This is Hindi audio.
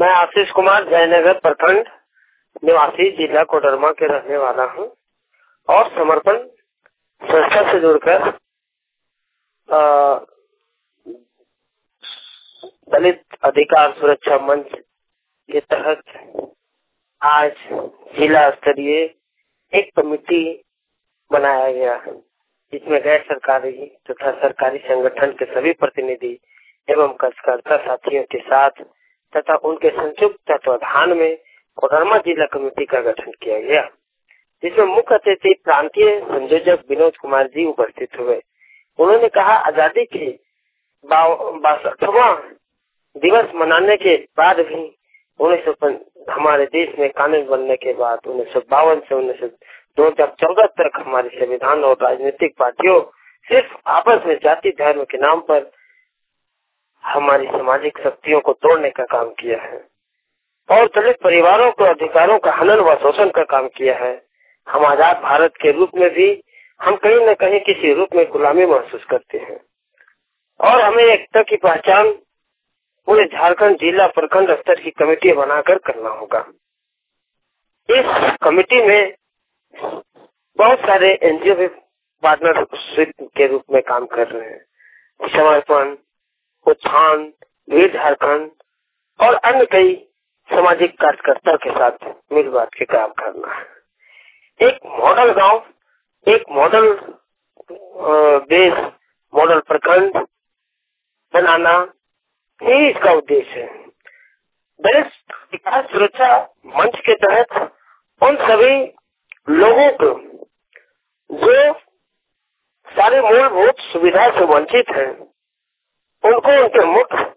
मैं आशीष कुमार जयनगर प्रखंड निवासी जिला कोडरमा के रहने वाला हूँ और समर्पण संस्था से जुड़कर दलित अधिकार सुरक्षा मंच के तहत आज जिला स्तरीय एक कमेटी बनाया गया, जिसमें गैर सरकारी तथा सरकारी संगठन के सभी प्रतिनिधि एवं कार्यकर्ता साथियों के साथ तथा उनके संयुक्त तत्वाधान में कोडरमा जिला कमेटी का गठन किया गया, जिसमें मुख्य अतिथि प्रांतीय संयोजक विनोद कुमार जी उपस्थित हुए। उन्होंने कहा, आजादी के 62वां दिवस मनाने के बाद भी हमारे देश में कानून बनने के बाद 1952 से 2014 तक हमारे संविधान और राजनीतिक पार्टियों सिर्फ आपस में जाति धर्म के नाम पर हमारी सामाजिक शक्तियों को तोड़ने का काम किया है और दलित परिवारों को अधिकारों का हनन व शोषण का काम किया है। हम आजाद भारत के रूप में भी हम कहीं न कहीं किसी रूप में गुलामी महसूस करते हैं और हमें एकता की पहचान पूरे झारखंड जिला प्रखंड स्तर की कमेटी बनाकर करना होगा। इस कमेटी में बहुत सारे एनजीओ भी पार्टनरशिप के रूप में काम कर रहे हैं। समर्पण, उत्थान, वीर झारखंड और अन्य कई सामाजिक कार्यकर्ता के साथ मिल बांट के काम करना है। एक मॉडल गांव, एक मॉडल देश, मॉडल प्रखंड बनाना ही इसका उद्देश्य है। दलित विकास सुरक्षा मंच के तहत उन सभी लोगों को जो सारे मूलभूत सुविधा से वंचित हैं, उनको उनके मुफ्त